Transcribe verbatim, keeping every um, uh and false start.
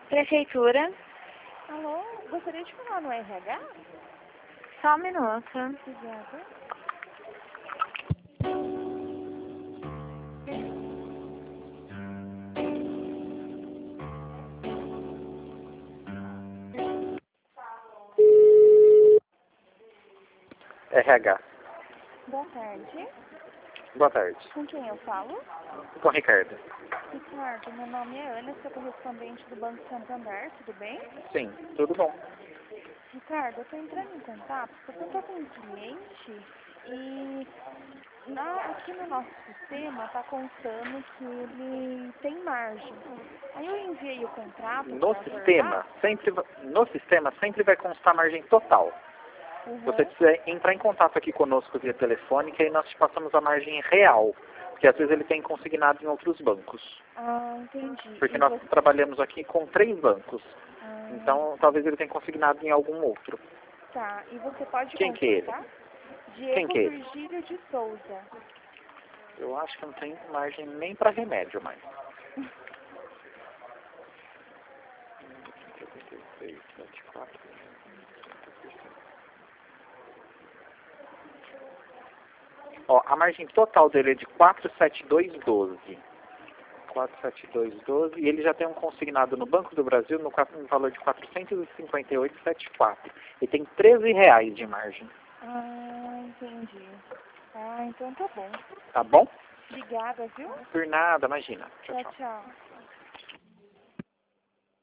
Prefeitura. Alô, gostaria de falar no R H? Só um minuto. Obrigada. R H. Boa tarde. Boa tarde. Com quem eu falo? Com Ricardo. Ricardo, meu nome é Ana, sou correspondente do Banco Santander, tudo bem? Sim, tudo bom. Ricardo, eu estou entrando em contato porque eu estou com um cliente e na, aqui no nosso sistema está constando que ele tem margem. Aí eu enviei o contrato No para sistema, sempre, va- no sistema sempre vai constar margem total. Uhum. Você precisa entrar em contato aqui conosco via telefone, que aí nós te passamos a margem real. Porque às vezes ele tem consignado em outros bancos. Ah, entendi. Porque E nós você... trabalhamos aqui com três bancos. Ah, Então talvez ele tenha consignado em algum outro. tá, e você pode Quem que é ele? confirmar? Quem Diego que é ele? Virgílio de Souza. Eu acho que não tem margem nem para remédio mais. Ó, a margem total dele é de quatro sete dois um dois. quatro sete dois um dois e ele já tem um consignado no Banco do Brasil no, qua- no valor de quatrocentos e cinquenta e oito vírgula setenta e quatro. E tem treze reais de margem. Ah, entendi. Ah, então tá bom. Tá bom? Obrigada, viu? Por nada, imagina. Tchau, Tchau, tchau. tchau.